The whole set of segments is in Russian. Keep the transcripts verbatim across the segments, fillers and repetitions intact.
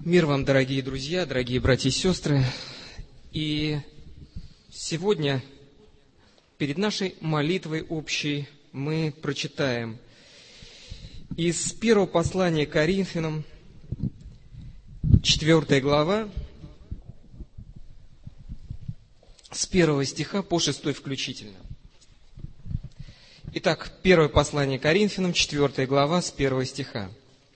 Мир вам, дорогие друзья, дорогие братья и сестры. И сегодня перед нашей молитвой общей мы прочитаем из первого послания к Коринфянам, четвёртая глава, с первого стиха по шестой включительно. Итак, первое послание к Коринфянам, четвёртая глава, с первого стиха.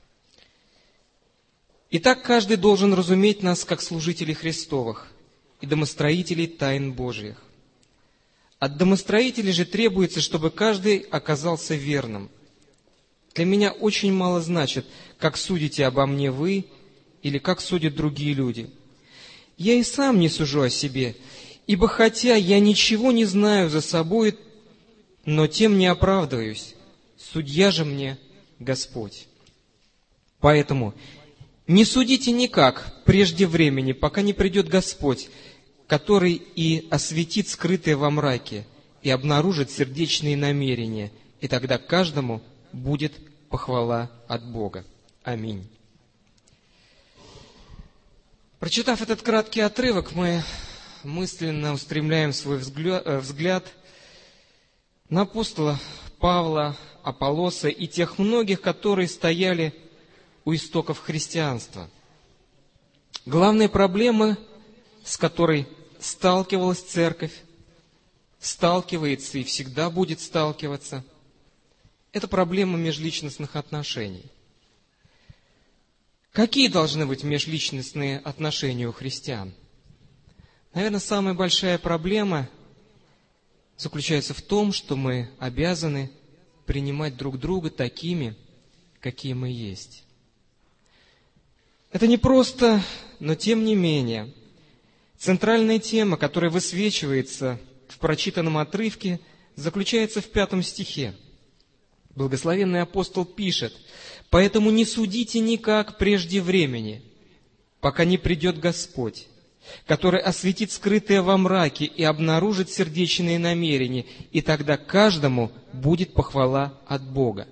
«Итак, каждый должен разуметь нас, как служителей Христовых и домостроителей тайн Божиих. От домостроителей же требуется, чтобы каждый оказался верным. Для меня очень мало значит, как судите обо мне вы или как судят другие люди. Я и сам не сужу о себе, ибо хотя я ничего не знаю за собой, но тем не оправдываюсь. Судья же мне Господь. Поэтому не судите никак прежде времени, пока не придет Господь, который и осветит скрытое во мраке, и обнаружит сердечные намерения, и тогда каждому будет похвала от Бога. Аминь». Прочитав этот краткий отрывок, мы мысленно устремляем свой взгляд на апостола Павла, Аполлоса и тех многих, которые стояли у истоков христианства. Главная проблема, с которой сталкивалась церковь, сталкивается и всегда будет сталкиваться, это проблема межличностных отношений. Какие должны быть межличностные отношения у христиан? Наверное, самая большая проблема заключается в том, что мы обязаны принимать друг друга такими, какие мы есть. Это не просто, но тем не менее, центральная тема, которая высвечивается в прочитанном отрывке, заключается в пятом стихе. Благословенный апостол пишет: «Поэтому не судите никак прежде времени, пока не придет Господь, который осветит скрытое во мраке и обнаружит сердечные намерения, и тогда каждому будет похвала от Бога».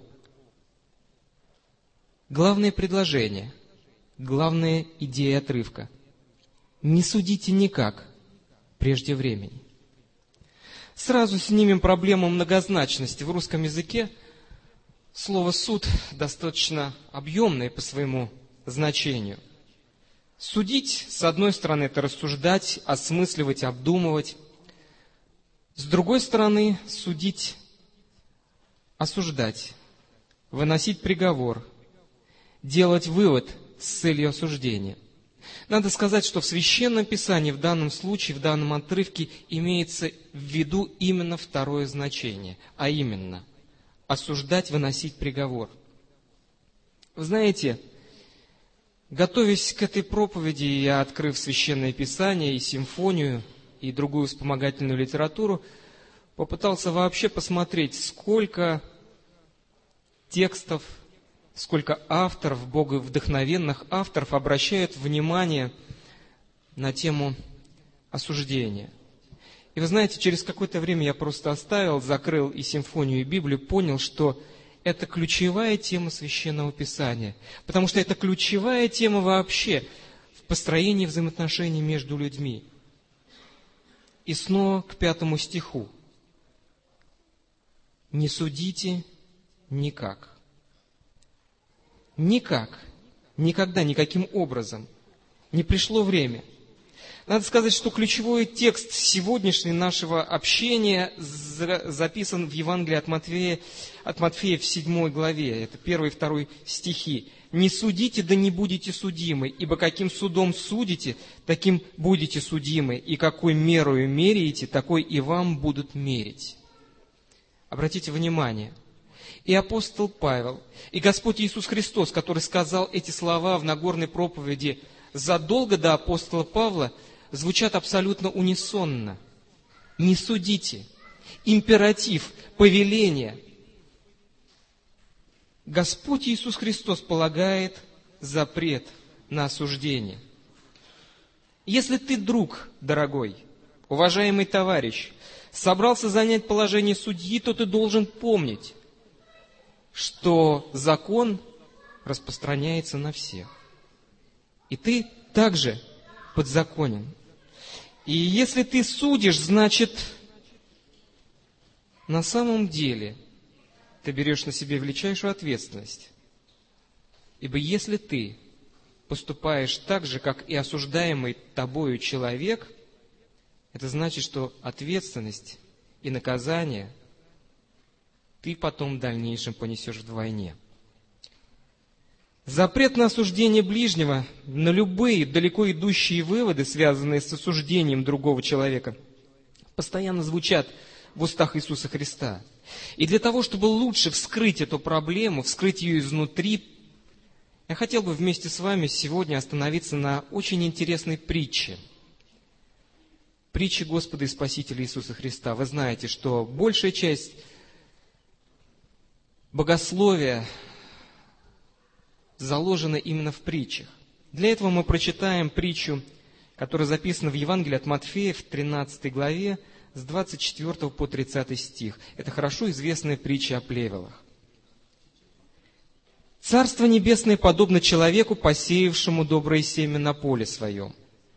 Главное предложение, главная идея отрывка: не судите никак прежде времени. Сразу снимем проблему многозначности. В русском языке слово «суд» достаточно объемное по своему значению. Судить, с одной стороны, это рассуждать, осмысливать, обдумывать. С другой стороны, судить, осуждать, выносить приговор, делать вывод с целью осуждения. Надо сказать, что в Священном Писании в данном случае, в данном отрывке имеется в виду именно второе значение, а именно осуждать, выносить приговор. Вы знаете, готовясь к этой проповеди, я, открыв Священное Писание и симфонию, и другую вспомогательную литературу, попытался вообще посмотреть, сколько текстов, сколько авторов, боговдохновенных авторов обращают внимание на тему осуждения. И вы знаете, через какое-то время я просто оставил, закрыл и симфонию, и Библию, понял, что это ключевая тема Священного Писания, потому что это ключевая тема вообще в построении взаимоотношений между людьми. И снова к пятому стиху. «Не судите никак». Никак, никогда, никаким образом не пришло время. Надо сказать, что ключевой текст сегодняшнего нашего общения записан в Евангелии от Матфея, от Матфея в седьмой главе. Это первый и второй стихи. «Не судите, да не будете судимы, ибо каким судом судите, таким будете судимы, и какой мерою меряете, такой и вам будут мерить». Обратите внимание. И апостол Павел, и Господь Иисус Христос, который сказал эти слова в Нагорной проповеди задолго до апостола Павла, звучат абсолютно унисонно. Не судите. Императив, повеление. Господь Иисус Христос полагает запрет на осуждение. Если ты, друг дорогой, уважаемый товарищ, собрался занять положение судьи, то ты должен помнить, что закон распространяется на всех. И ты также подзаконен. И если ты судишь, значит, на самом деле ты берешь на себя величайшую ответственность. Ибо если ты поступаешь так же, как и осуждаемый тобою человек, это значит, что ответственность и наказание ты потом в дальнейшем понесешь вдвойне. Запрет на осуждение ближнего, на любые далеко идущие выводы, связанные с осуждением другого человека, постоянно звучат в устах Иисуса Христа. И для того, чтобы лучше вскрыть эту проблему, вскрыть ее изнутри, я хотел бы вместе с вами сегодня остановиться на очень интересной притче. Притче Господа и Спасителя Иисуса Христа. Вы знаете, что большая часть богословия заложена именно в притчах. Для этого мы прочитаем притчу, которая записана в Евангелии от Матфея в тринадцатой главе с двадцать четвёртого по тридцатый стих. Это хорошо известная притча о плевелах. «Царство небесное подобно человеку, посеявшему доброе семя на поле своем.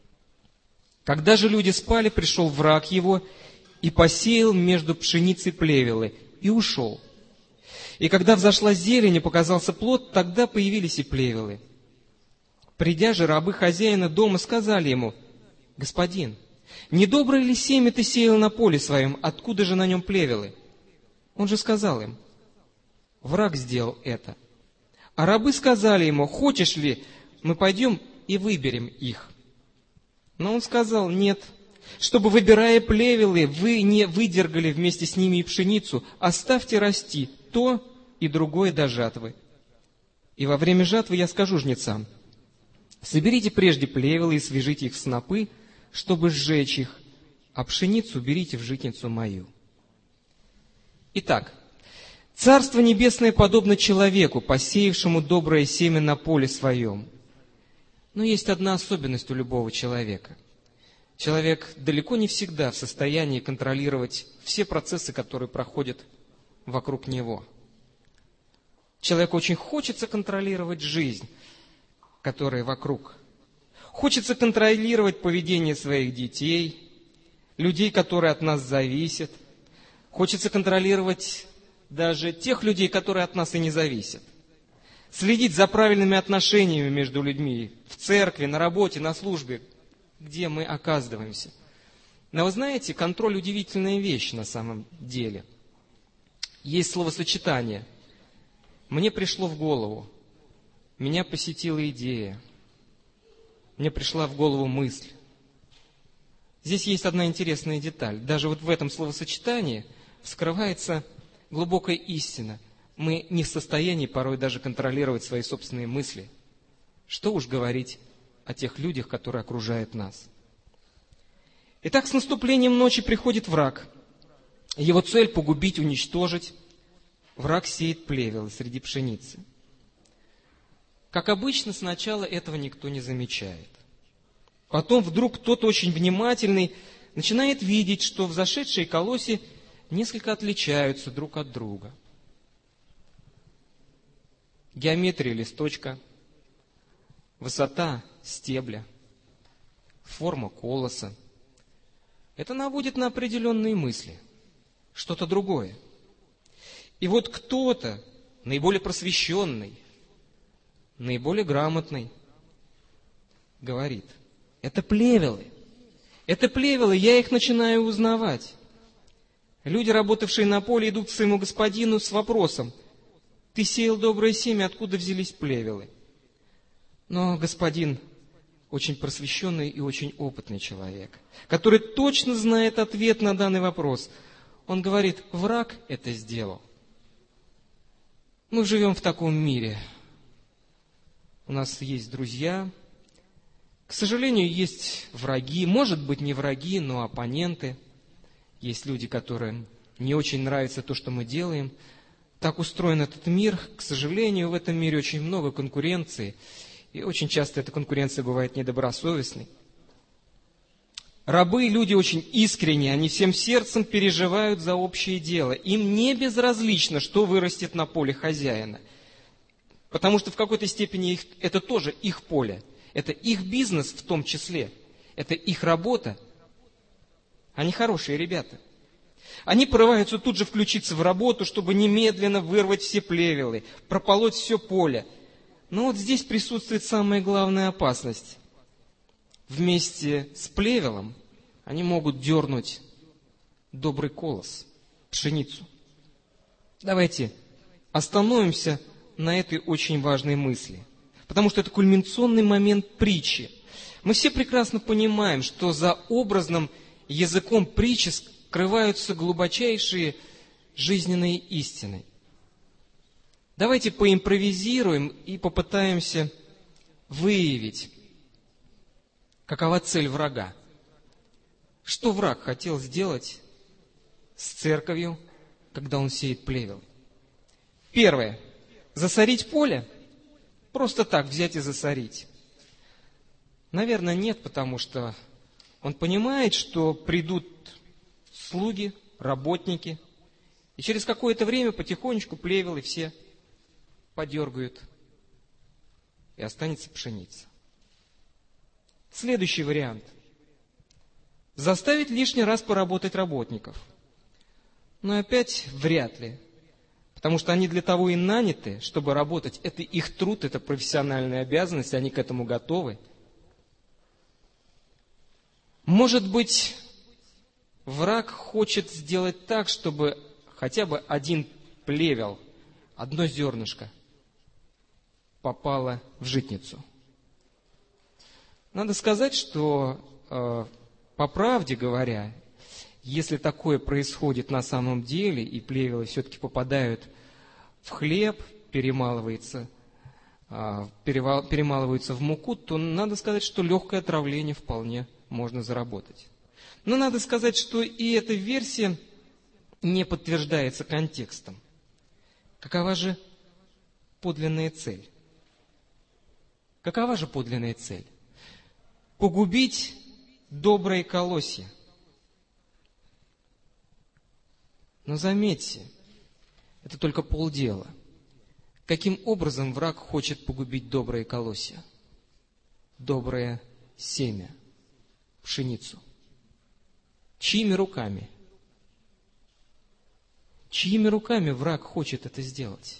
Когда же люди спали, пришел враг его и посеял между пшеницей плевелы, и ушел. И когда взошла зелень и показался плод, тогда появились и плевелы. Придя же, рабы хозяина дома сказали ему: „Господин, не доброе ли семя ты сеял на поле своем, откуда же на нем плевелы?“ Он же сказал им: „Враг сделал это“. А рабы сказали ему: „Хочешь ли, мы пойдем и выберем их?“ Но он сказал: „Нет, чтобы, выбирая плевелы, вы не выдергали вместе с ними и пшеницу, оставьте расти то и другое до жатвы. И во время жатвы я скажу жнецам: соберите прежде плевелы и свяжите их в снопы, чтобы сжечь их, а пшеницу берите в житницу мою“. Итак, Царство Небесное подобно человеку, посеявшему доброе семя на поле своем. Но есть одна особенность у любого человека. Человек далеко не всегда в состоянии контролировать все процессы, которые проходят вокруг него. Человеку очень хочется контролировать жизнь, которая вокруг. Хочется контролировать поведение своих детей, людей, которые от нас зависят. Хочется контролировать даже тех людей, которые от нас и не зависят. Следить за правильными отношениями между людьми в церкви, на работе, на службе, где мы оказываемся. Но вы знаете, контроль – удивительная вещь на самом деле. Есть словосочетание. Мне пришло в голову, меня посетила идея, мне пришла в голову мысль. Здесь есть одна интересная деталь. Даже вот в этом словосочетании скрывается глубокая истина. Мы не в состоянии порой даже контролировать свои собственные мысли. Что уж говорить о тех людях, которые окружают нас. Итак, с наступлением ночи приходит враг. Его цель – погубить, уничтожить. Враг сеет плевелы среди пшеницы. Как обычно, сначала этого никто не замечает. Потом вдруг кто-то очень внимательный начинает видеть, что взошедшие колосья несколько отличаются друг от друга. Геометрия листочка, высота стебля, форма колоса. Это наводит на определенные мысли, что-то другое. И вот кто-то, наиболее просвещенный, наиболее грамотный, говорит: это плевелы, это плевелы, я их начинаю узнавать. Люди, работавшие на поле, идут к своему господину с вопросом: ты сеял доброе семя, откуда взялись плевелы? Но господин очень просвещенный и очень опытный человек, который точно знает ответ на данный вопрос. Он говорит: враг это сделал. Мы живем в таком мире. У нас есть друзья. К сожалению, есть враги. Может быть, не враги, но оппоненты. Есть люди, которым не очень нравится то, что мы делаем. Так устроен этот мир. К сожалению, в этом мире очень много конкуренции. И очень часто эта конкуренция бывает недобросовестной. Рабы – люди очень искренние, они всем сердцем переживают за общее дело. Им не безразлично, что вырастет на поле хозяина. Потому что в какой-то степени их, это тоже их поле. Это их бизнес в том числе. Это их работа. Они хорошие ребята. Они порываются тут же включиться в работу, чтобы немедленно вырвать все плевелы, прополоть все поле. Но вот здесь присутствует самая главная опасность. Вместе с плевелом они могут дернуть добрый колос, пшеницу. Давайте остановимся на этой очень важной мысли, потому что это кульминационный момент притчи. Мы все прекрасно понимаем, что за образным языком притчи скрываются глубочайшие жизненные истины. Давайте поимпровизируем и попытаемся выявить, какова цель врага. Что враг хотел сделать с церковью, когда он сеет плевел? Первое. Засорить поле? Просто так взять и засорить? Наверное, нет, потому что он понимает, что придут слуги, работники, и через какое-то время потихонечку плевелы все подергают, и останется пшеница. Следующий вариант. Заставить лишний раз поработать работников. Но опять вряд ли. Потому что они для того и наняты, чтобы работать. Это их труд, это профессиональная обязанность, они к этому готовы. Может быть, враг хочет сделать так, чтобы хотя бы один плевел, одно зернышко попало в житницу. Надо сказать, что, э, по правде говоря, если такое происходит на самом деле, и плевелы все-таки попадают в хлеб, перемалывается, э, перевал, перемалываются в муку, то надо сказать, что легкое отравление вполне можно заработать. Но надо сказать, что и эта версия не подтверждается контекстом. Какова же подлинная цель? Какова же подлинная цель? Погубить доброе колосье. Но заметьте, это только полдела. Каким образом враг хочет погубить доброе колосье? Доброе семя, пшеницу. Чьими руками? Чьими руками враг хочет это сделать?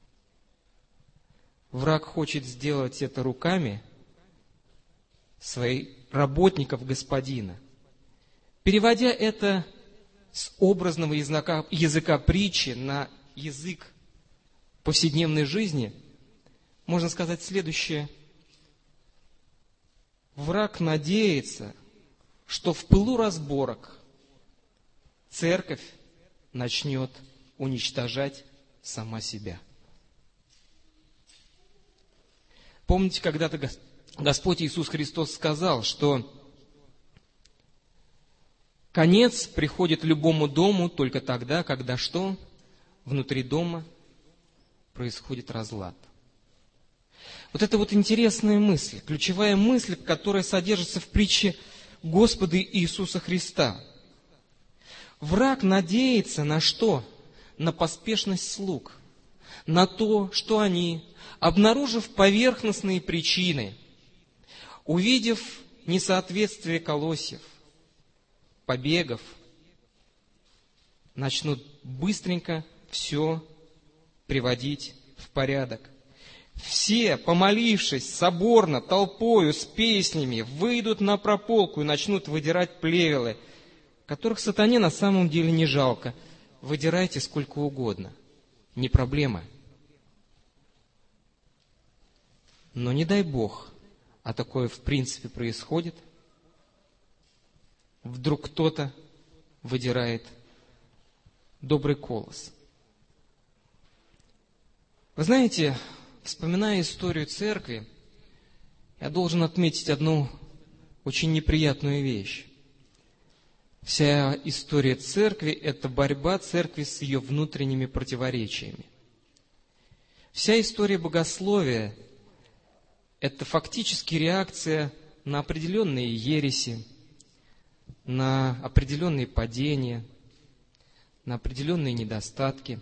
Враг хочет сделать это руками своих работников господина. Переводя это с образного языка, языка притчи на язык повседневной жизни, можно сказать следующее. Враг надеется, что в пылу разборок церковь начнет уничтожать сама себя. Помните, когда-то Господь Иисус Христос сказал, что конец приходит любому дому только тогда, когда что? Внутри дома происходит разлад. Вот это вот интересная мысль, ключевая мысль, которая содержится в притче Господа Иисуса Христа. Враг надеется на что? На поспешность слуг, на то, что они, обнаружив поверхностные причины, увидев несоответствие колосьев, побегов, начнут быстренько все приводить в порядок. Все, помолившись соборно, толпою, с песнями, выйдут на прополку и начнут выдирать плевелы, которых сатане на самом деле не жалко. Выдирайте сколько угодно, не проблема. Но не дай Бог, а такое в принципе происходит, вдруг кто-то выдирает добрый колос. Вы знаете, вспоминая историю церкви, я должен отметить одну очень неприятную вещь. Вся история церкви – это борьба церкви с ее внутренними противоречиями. Вся история богословия – это фактически реакция на определенные ереси, на определенные падения, на определенные недостатки.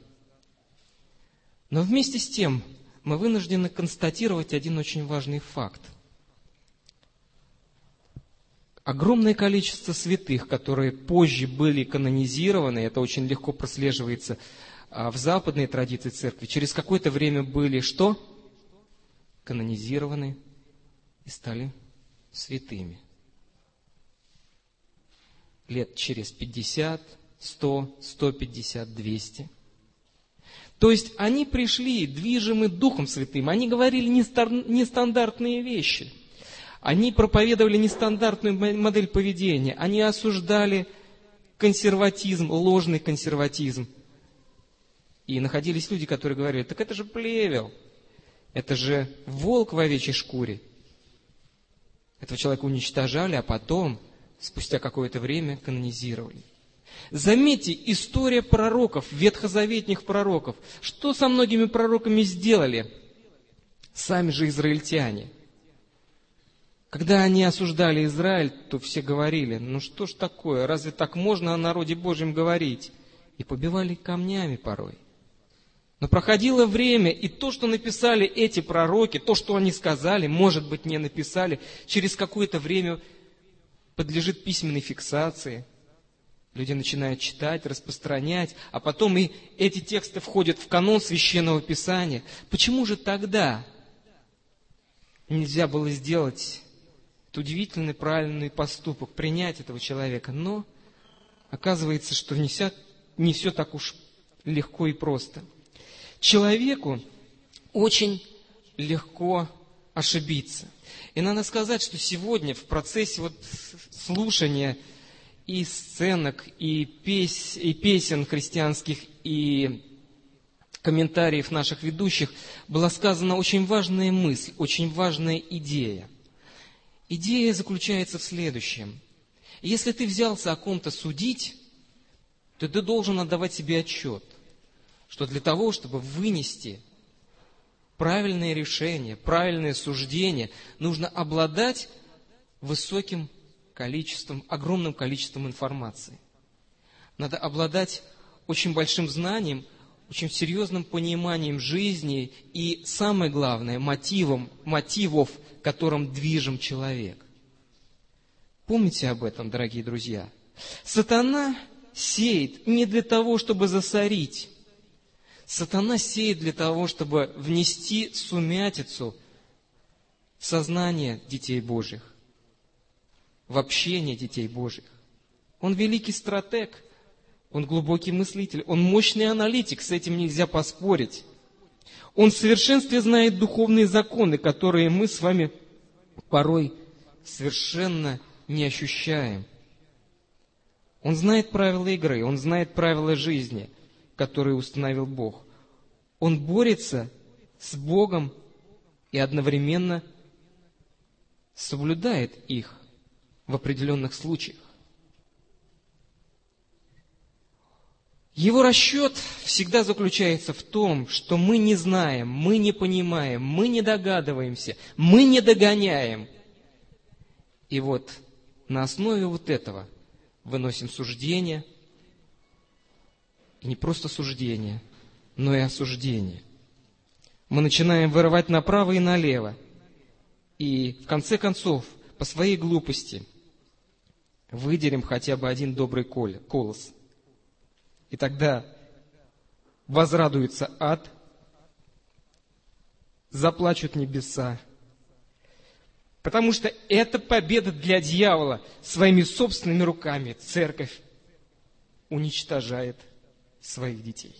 Но вместе с тем мы вынуждены констатировать один очень важный факт. огромное количество святых, которые позже были канонизированы, это очень легко прослеживается в западной традиции церкви, через какое-то время были что? Канонизированы и стали святыми. Лет через пятьдесят, сто, сто пятьдесят, двести. То есть они пришли, движимы Духом Святым, они говорили нестандартные вещи. Они проповедовали нестандартную модель поведения, они осуждали консерватизм, ложный консерватизм. И находились люди, которые говорили: так это же плевел, это же волк в овечьей шкуре. Этого человека уничтожали, а потом, спустя какое-то время, канонизировали. Заметьте, история пророков, ветхозаветных пророков. Что со многими пророками сделали сами же израильтяне? Когда они осуждали Израиль, то все говорили: ну что ж такое, разве так можно о народе Божьем говорить? И побивали камнями порой. Но проходило время, и то, что написали эти пророки, то, что они сказали, может быть, не написали, через какое-то время подлежит письменной фиксации. Люди начинают читать, распространять, а потом и эти тексты входят в канон Священного Писания. Почему же тогда нельзя было сделать этот удивительный, правильный поступок, принять этого человека? Но оказывается, что не все, не все так уж легко и просто. Человеку очень легко ошибиться. И надо сказать, что сегодня в процессе вот слушания и сценок, и, пес, и песен христианских, и комментариев наших ведущих была сказана очень важная мысль, очень важная идея. Идея заключается в следующем. Если ты взялся о ком-то судить, то ты должен отдавать себе отчет, что для того, чтобы вынести правильное решение, правильное суждение, нужно обладать высоким количеством, огромным количеством информации. Надо обладать очень большим знанием, очень серьезным пониманием жизни и, самое главное, мотивом, мотивов, которым движим человек. Помните об этом, дорогие друзья. Сатана сеет не для того, чтобы засорить. Сатана сеет для того, чтобы внести сумятицу в сознание детей Божьих, в общение детей Божьих. Он великий стратег, он глубокий мыслитель, он мощный аналитик, с этим нельзя поспорить. Он в совершенстве знает духовные законы, которые мы с вами порой совершенно не ощущаем. Он знает правила игры, он знает правила жизни, которые установил Бог. Он борется с Богом и одновременно соблюдает их в определенных случаях. Его расчет всегда заключается в том, что мы не знаем, мы не понимаем, мы не догадываемся, мы не догоняем. И вот на основе вот этого выносим суждение, и не просто суждение, но и осуждение. Мы начинаем вырывать направо и налево. И в конце концов, по своей глупости, выдерем хотя бы один добрый колос. И тогда возрадуется ад, заплачут небеса. Потому что это победа для дьявола. Своими собственными руками церковь уничтожает своих детей.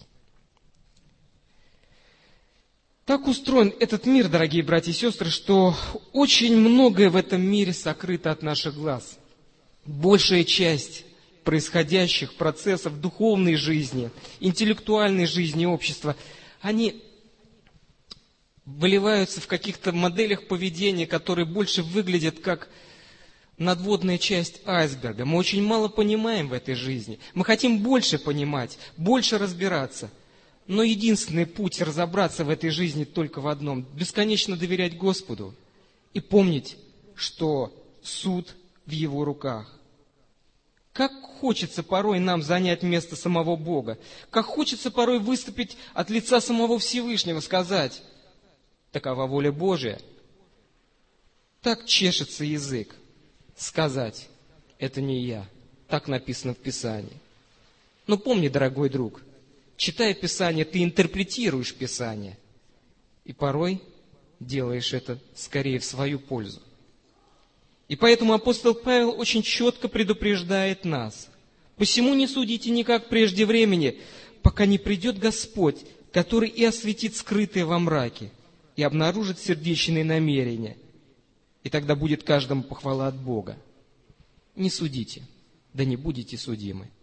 Так устроен этот мир, дорогие братья и сестры, что очень многое в этом мире сокрыто от наших глаз. Большая часть происходящих процессов духовной жизни, интеллектуальной жизни общества, они выливаются в каких-то моделях поведения, которые больше выглядят как надводная часть айсберга. Мы очень мало понимаем в этой жизни. Мы хотим больше понимать, больше разбираться. Но единственный путь разобраться в этой жизни только в одном – бесконечно доверять Господу и помнить, что суд в Его руках. Как хочется порой нам занять место самого Бога, как хочется порой выступить от лица самого Всевышнего, сказать: такова воля Божия. Так чешется язык сказать: это не я. Так написано в Писании. Но помни, дорогой друг, читая Писание, ты интерпретируешь Писание. И порой делаешь это скорее в свою пользу. И поэтому апостол Павел очень четко предупреждает нас. «Посему не судите никак прежде времени, пока не придет Господь, который и осветит скрытые во мраке, и обнаружит сердечные намерения. И тогда будет каждому похвала от Бога. Не судите, да не будете судимы».